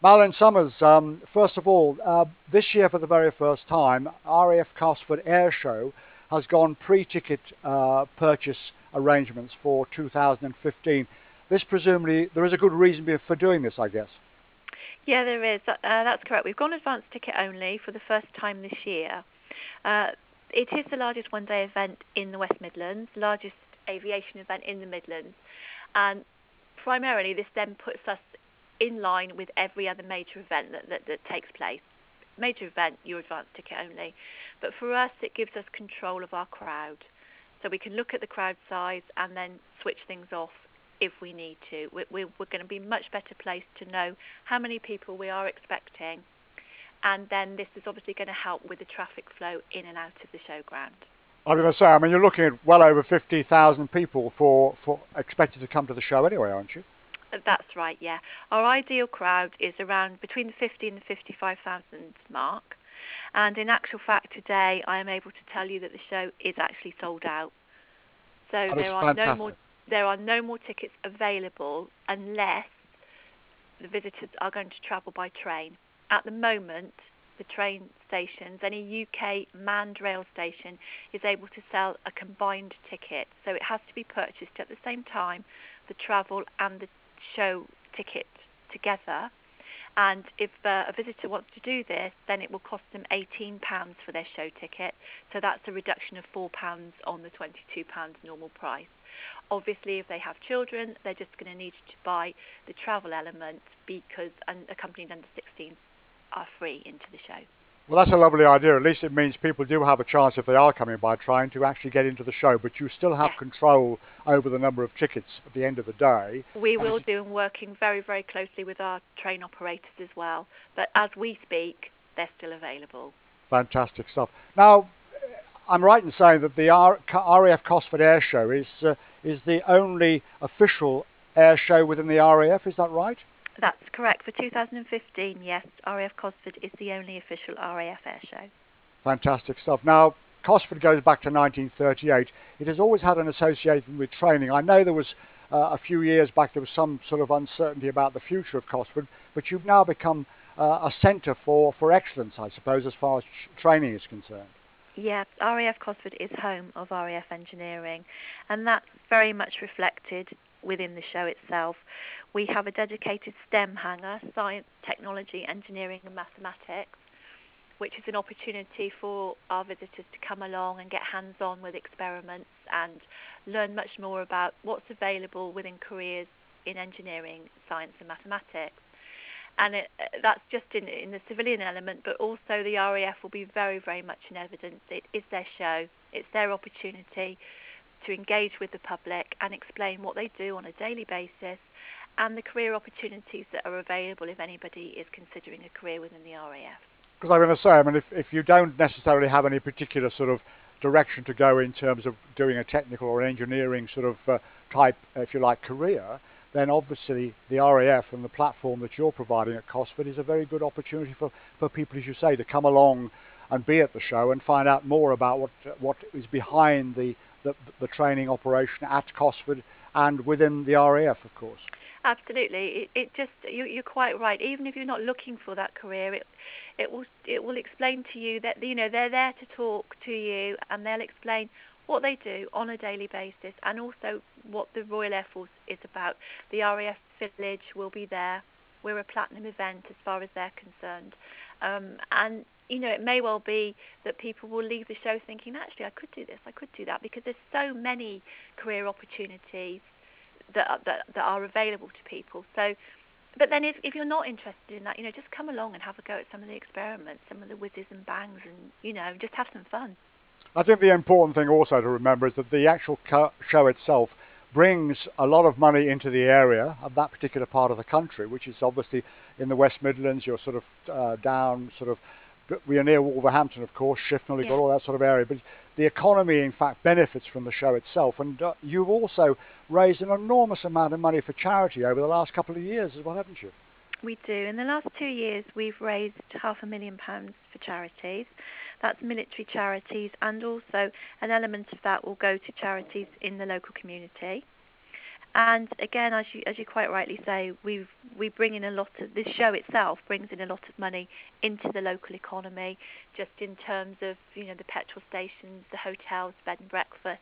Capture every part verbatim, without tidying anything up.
Madeline Summers, um, first of all, uh, this year for the very first time, R A F Cosford Air Show has gone pre-ticket uh, purchase arrangements for two thousand fifteen. This presumably, there is a good reason for doing this, I guess. Yeah, there is. Uh, that's correct. We've gone advance ticket only for the first time this year. Uh, it is the largest one-day event in the West Midlands, largest aviation event in the Midlands, and primarily this then puts us in line with every other major event that, that, that takes place. Major event, you're advance ticket only. But for us, it gives us control of our crowd. So we can look at the crowd size and then switch things off if we need to. We're, we're, we're going to be much better placed to know how many people we are expecting. And then this is obviously going to help with the traffic flow in and out of the showground. I was going to say, I mean, you're looking at well over fifty thousand people for, for expected to come to the show anyway, aren't you? That's right, yeah. Our ideal crowd is around between the fifty and the fifty-five thousand mark. And in actual fact, today I am able to tell you that the show is actually sold out. So That is there are no more fantastic. there are no more tickets available unless the visitors are going to travel by train. At the moment, the train stations, any U K manned rail station, is able to sell a combined ticket. So it has to be purchased at the same time, the travel and the show ticket together. And if uh, a visitor wants to do this, then it will cost them eighteen pounds for their show ticket. So that's a reduction of four pounds on the twenty-two pounds normal price. Obviously, if they have children, they're just going to need to buy the travel element because accompanied under sixteens are free into the show. Well, that's a lovely idea. At least it means people do have a chance, if they are coming by train, to actually get into the show, but you still have Yes, control over the number of tickets at the end of the day. we And will it's do, and working very, very closely with our train operators as well. But as we speak, they're still available. fantastic stuff. Now, I'm right in saying that the R- RAF Cosford Air Show is uh, is the only official air show within the R A F. Is that right? That's correct. For two thousand fifteen, yes, R A F Cosford is the only official R A F air show. Fantastic stuff. Now, Cosford goes back to nineteen thirty-eight. It has always had an association with training. I know there was uh, a few years back there was some sort of uncertainty about the future of Cosford, but you've now become uh, a centre for, for excellence, I suppose, as far as training is concerned. Yeah, R A F Cosford is home of R A F Engineering, and that's very much reflected within the show itself. We have a dedicated STEM hangar, science, technology, engineering and mathematics, which is an opportunity for our visitors to come along and get hands-on with experiments and learn much more about what's available within careers in engineering, science and mathematics. And it, uh, that's just in, in the civilian element, but also the R A F will be very, very much in evidence. It is their show. It's their opportunity to engage with the public and explain what they do on a daily basis and the career opportunities that are available if anybody is considering a career within the R A F. Because I'm going to say, I mean, if, if you don't necessarily have any particular sort of direction to go in terms of doing a technical or engineering sort of uh, type, if you like, career, then obviously the R A F and the platform that you're providing at Cosford is a very good opportunity for, for people, as you say, to come along and be at the show and find out more about what what is behind the the, the training operation at Cosford and within the R A F, of course. Absolutely. It, it just you, you're quite right. Even if you're not looking for that career, it it will it will explain to you that you know they're there to talk to you, and they'll explain what they do on a daily basis, and also what the Royal Air Force is about. The R A F Village will be there. We're a platinum event as far as they're concerned, um, and you know it may well be that people will leave the show thinking, actually, I could do this, I could do that, because there's so many career opportunities that are, that that are available to people. So, but then if if you're not interested in that, you know, just come along and have a go at some of the experiments, some of the whizzes and bangs, and you know, just have some fun. I think the important thing also to remember is that the actual show itself brings a lot of money into the area of that particular part of the country, which is obviously in the West Midlands. You're sort of uh, down, sort of, we are near Wolverhampton, of course, Shifnal, you've got Yeah. all that sort of area. But the economy, in fact, benefits from the show itself. And uh, you've also raised an enormous amount of money for charity over the last couple of years as well, haven't you? We do. In the last two years, we've raised half a million pounds for charities. That's military charities, and also an element of that will go to charities in the local community. And again, as you as you quite rightly say, we we bring in a lot of this show itself brings in a lot of money into the local economy, just in terms of you know the petrol stations, the hotels, bed and breakfast,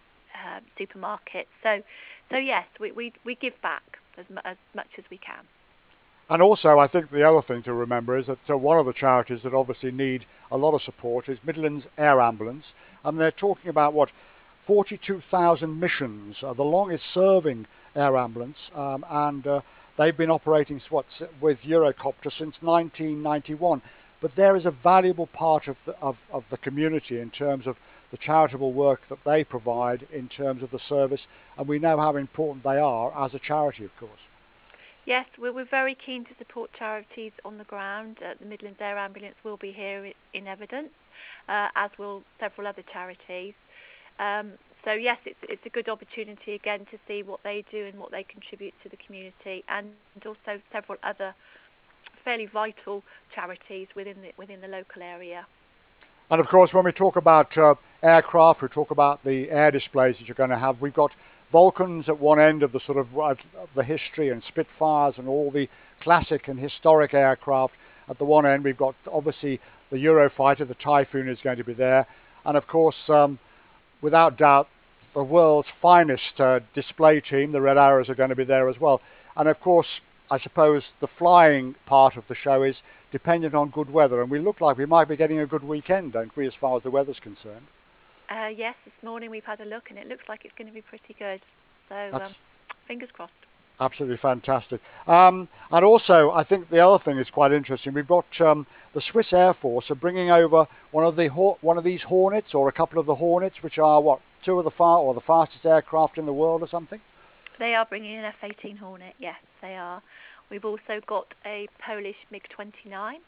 uh, supermarkets. So, so yes, we, we we give back as mu- as much as we can. And also, I think the other thing to remember is that uh, one of the charities that obviously need a lot of support is Midlands Air Ambulance, and they're talking about what forty-two thousand missions, uh, the longest serving air ambulance, um, and uh, they've been operating what, with Eurocopter since nineteen ninety-one. But there is a valuable part of the, of, of the community in terms of the charitable work that they provide in terms of the service, and we know how important they are as a charity, of course. Yes, we're, we're very keen to support charities on the ground. Uh, the Midlands Air Ambulance will be here in evidence, uh, as will several other charities. Um, so yes, it's it's a good opportunity again to see what they do and what they contribute to the community, and also several other fairly vital charities within the within the local area. And of course, when we talk about uh, aircraft, we talk about the air displays that you're going to have. We've got Vulcans at one end of the sort of, uh, the history, and Spitfires and all the classic and historic aircraft. At the one end, we've got obviously the Eurofighter, the Typhoon is going to be there, and of course, um, without doubt, the world's finest uh, display team, the Red Arrows, are going to be there as well. And of course, I suppose the flying part of the show is dependent on good weather, and we look like we might be getting a good weekend, don't we, as far as the weather's concerned? Uh, yes, this morning we've had a look, and it looks like it's going to be pretty good. So um, That's fingers crossed. absolutely fantastic. Um, and also, I think the other thing is quite interesting. We've got um, the Swiss Air Force are bringing over one of the one of these Hornets, or a couple of the Hornets, which are what, two of the far or the fastest aircraft in the world or something. They are bringing an F eighteen Hornet. Yes, they are. We've also got a Polish MiG twenty-nine,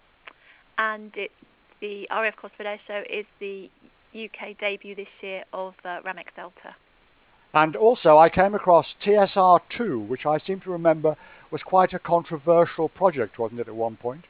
and it's the R A F Cosford Air Show is the U K debut this year of uh, Ramex Delta. And also, I came across T S R two, which I seem to remember was quite a controversial project, wasn't it, at one point?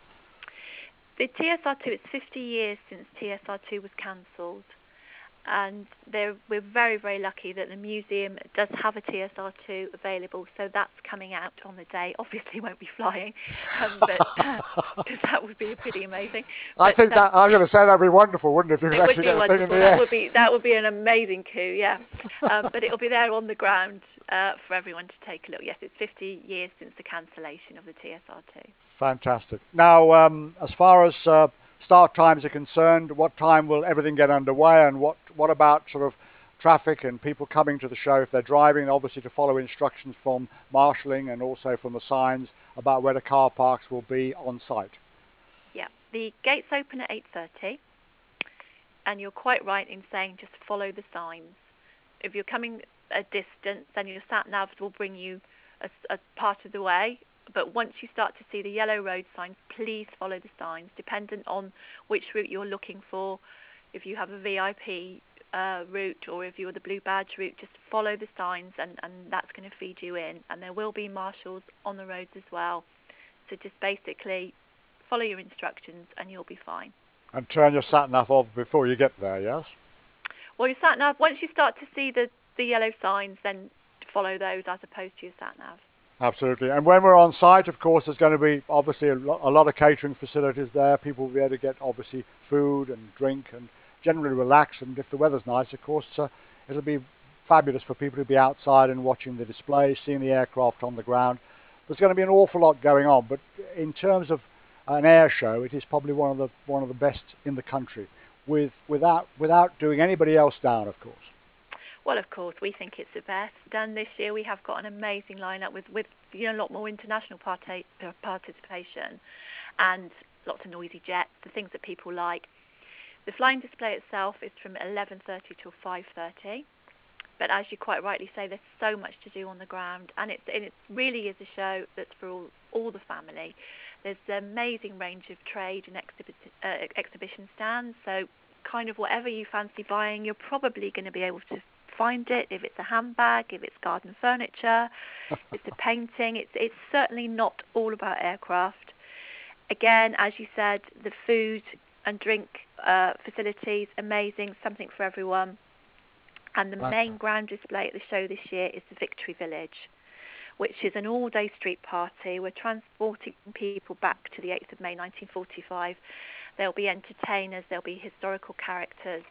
The T S R two, it's fifty years since T S R two was cancelled. And we're very, very lucky that the museum does have a T S R two available, so that's coming out on the day. Obviously, won't be flying, um, but because uh, that would be pretty amazing. I but, think um, that I'm going to say that'd be wonderful, wouldn't it? If you it could would actually be get a thing in the wonderful. air. That would be that would be an amazing coup, yeah. Um, but it'll be there on the ground uh, for everyone to take a look. Yes, it's fifty years since the cancellation of the T S R two. Fantastic. Now, um, as far as uh, start times are concerned, what time will everything get underway, and what, what about sort of traffic and people coming to the show if they're driving, obviously to follow instructions from marshalling and also from the signs about where the car parks will be on site? Yeah, the gates open at eight thirty, and you're quite right in saying just follow the signs. If you're coming a distance, then your sat navs will bring you a, a part of the way. But once you start to see the yellow road signs, please follow the signs, dependent on which route you're looking for. If you have a V I P uh, route, or if you're the blue badge route, just follow the signs, and, and that's going to feed you in. And there will be marshals on the roads as well. So just basically follow your instructions and you'll be fine. And turn your sat nav off before you get there, yes? Well, your sat nav, once you start to see the, the yellow signs, then follow those as opposed to your sat nav. Absolutely. And when we're on site, of course, there's going to be obviously a lot, a lot of catering facilities there. People will be able to get obviously food and drink and generally relax. And if the weather's nice, of course, uh, it'll be fabulous for people to be outside and watching the display, seeing the aircraft on the ground. There's going to be an awful lot going on. But in terms of an air show, it is probably one of the one of the best in the country, with without without doing anybody else down, of course. Well, of course, we think it's the best. And this year we have got an amazing lineup with, with you know, a lot more international parta- participation and lots of noisy jets, the things that people like. The flying display itself is from eleven thirty till five thirty. But as you quite rightly say, there's so much to do on the ground, and, it's, and it really is a show that's for all, all the family. There's an amazing range of trade and exhibi- uh, exhibition stands, so kind of whatever you fancy buying, you're probably going to be able to find it. If it's a handbag, if it's garden furniture, if it's a painting, it's, it's certainly not all about aircraft. Again, as you said, the food and drink uh, facilities, amazing, something for everyone. And the main Fantastic. ground display at the show this year is the Victory Village. which is an all-day street party. We're transporting people back to the eighth of May nineteen forty-five. There'll be entertainers, there'll be historical characters,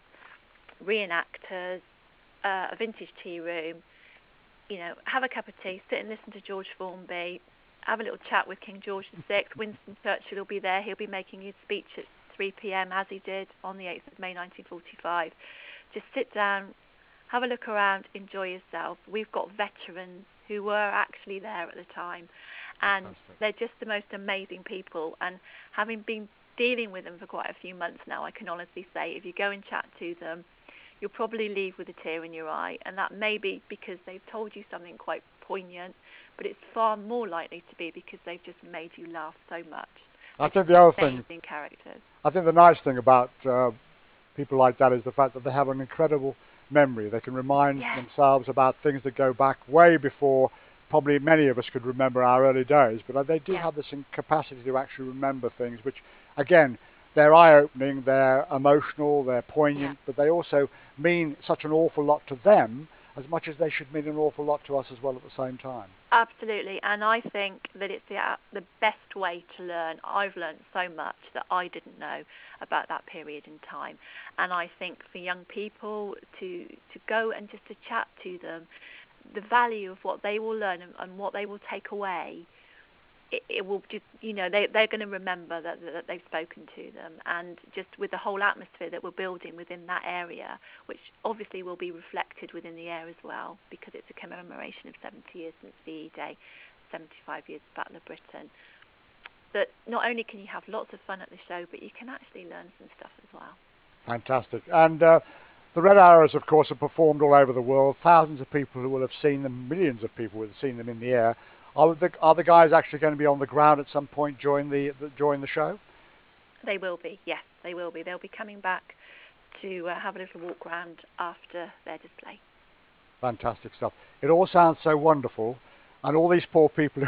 reenactors, uh, a vintage tea room. You know, have a cup of tea, sit and listen to George Formby, have a little chat with King George the Sixth. Winston Churchill will be there. He'll be making his speech at three p.m. as he did on the eighth of May nineteen forty-five. Just sit down, have a look around, enjoy yourself. We've got veterans who were actually there at the time, and Fantastic. they're just the most amazing people. And having been dealing with them for quite a few months now, I can honestly say if you go and chat to them, you'll probably leave with a tear in your eye, and that may be because they've told you something quite poignant, but it's far more likely to be because they've just made you laugh so much. I think the other Amazing thing, characters. I think the nice thing about uh, people like that is the fact that they have an incredible memory. They can remind Yes. themselves about things that go back way before probably many of us could remember our early days, but they do Yeah. have this capacity to actually remember things, which, again, they're eye-opening, they're emotional, they're poignant, Yeah. but they also mean such an awful lot to them as much as they should mean an awful lot to us as well at the same time. Absolutely, and I think that it's the uh, the best way to learn. I've learned so much that I didn't know about that period in time, and I think for young people to to go and just to chat to them, the value of what they will learn and, and what they will take away, it, it will just, you know, they, they're going to remember that, that they've spoken to them, and just with the whole atmosphere that we're building within that area, which obviously will be reflected within the air as well, because it's a commemoration of seventy years since V E Day, seventy-five years Battle of Britain, that not only can you have lots of fun at the show, but you can actually learn some stuff as well. Fantastic. And uh, the Red Arrows, of course, have performed all over the world. Thousands of people who will have seen them, millions of people will have seen them in the air. Are the, are the guys actually going to be on the ground at some point during the, the during the show? They will be, yes, they will be. They'll be coming back to uh, have a little walk round after their display. Fantastic stuff. It all sounds so wonderful, and all these poor people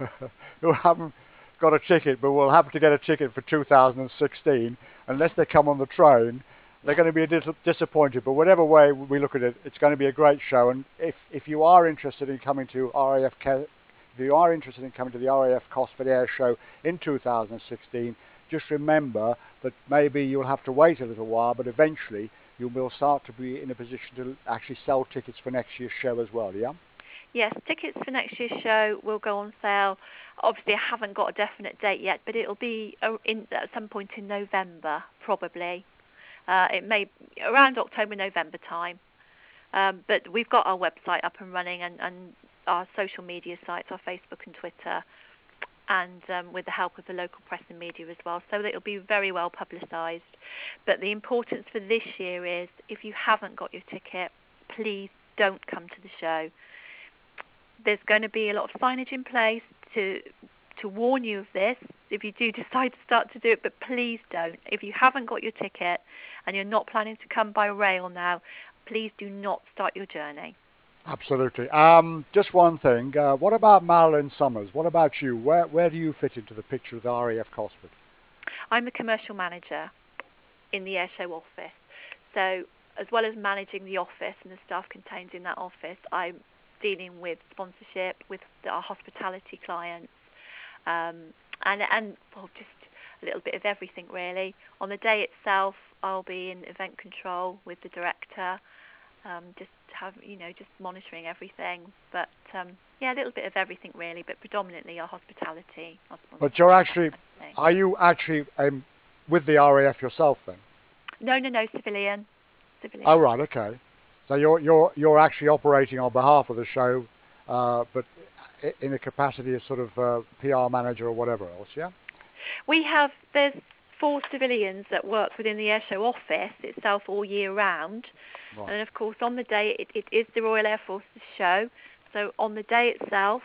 who haven't got a ticket but will have to get a ticket for two thousand sixteen, unless they come on the train, they're going to be a little disappointed. But whatever way we look at it, it's going to be a great show. And if, if you are interested in coming to R A F, if you are interested in coming to the R A F Cosford Air Show in two thousand sixteen, just remember that maybe you'll have to wait a little while, but eventually you will start to be in a position to actually sell tickets for next year's show as well, yeah? Yes, tickets for next year's show will go on sale. Obviously, I haven't got a definite date yet, but it'll be in, at some point in November, probably. Uh, it may around October, November time. Um, but we've got our website up and running, and, and our social media sites, our Facebook and Twitter, and um, with the help of the local press and media as well, so that it'll be very well publicised. But the importance for this year is, if you haven't got your ticket, please don't come to the show. There's going to be a lot of signage in place to to warn you of this if you do decide to start to do it, but please don't. If you haven't got your ticket and you're not planning to come by rail now, please do not start your journey. Absolutely. Um, just one thing. Uh, what about Marilyn Summers? What about you? Where where do you fit into the picture of the R A F Cosford? I'm the commercial manager in the airshow office. So as well as managing the office and the staff contained in that office, I'm dealing with sponsorship, with our hospitality clients, um, and, and well, just a little bit of everything really. On the day itself, I'll be in event control with the director, um, just have you know just monitoring everything. But um, yeah, a little bit of everything really, but predominantly our hospitality. Our But you're actually, are you actually um, with the R A F yourself then? No, no, no, civilian. Civilian. Oh right, okay. So you're you're you're actually operating on behalf of the show, uh, but in a capacity as sort of uh, P R manager or whatever else, yeah? We have, there's four civilians that work within the airshow office itself all year round. Right. And of course on the day it, it is the Royal Air Force's show. So on the day itself,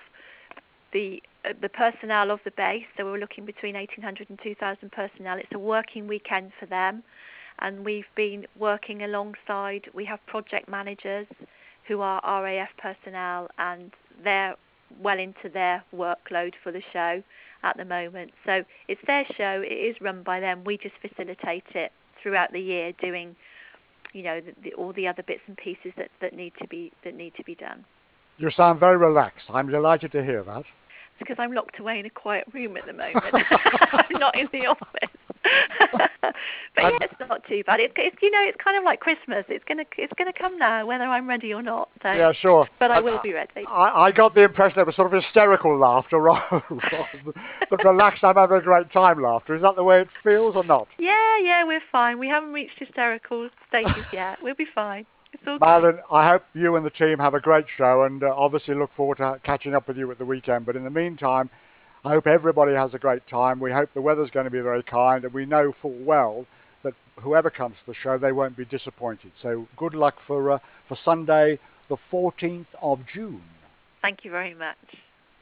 the uh, the personnel of the base, so we're looking between eighteen hundred and two thousand personnel. It's a working weekend for them. And we've been working alongside, we have project managers who are R A F personnel, and they're well into their workload for the show at the moment. So it's their show, it is run by them. We just facilitate it throughout the year, doing, you know, the, the, all the other bits and pieces that, that need to be that need to be done. You sound very relaxed. I'm delighted to hear that. It's because I'm locked away in a quiet room at the moment. I'm not in the office. But yeah, And it's not too bad. It's, it's you know, it's kind of like Christmas. It's gonna it's gonna come now, whether I'm ready or not. So, yeah, sure. but I And will be ready. I, I got the impression it was sort of hysterical laughter rather than the relaxed, I'm having a great time laughter. Is that the way it feels or not? Yeah, yeah, we're fine. We haven't reached hysterical stages yet. We'll be fine. It's all good. Madeline, I hope you and the team have a great show and uh, obviously look forward to catching up with you at the weekend. But in the meantime, I hope everybody has a great time. We hope the weather's going to be very kind and we know full well that whoever comes to the show, they won't be disappointed. So good luck for, uh, for Sunday, the fourteenth of June. Thank you very much.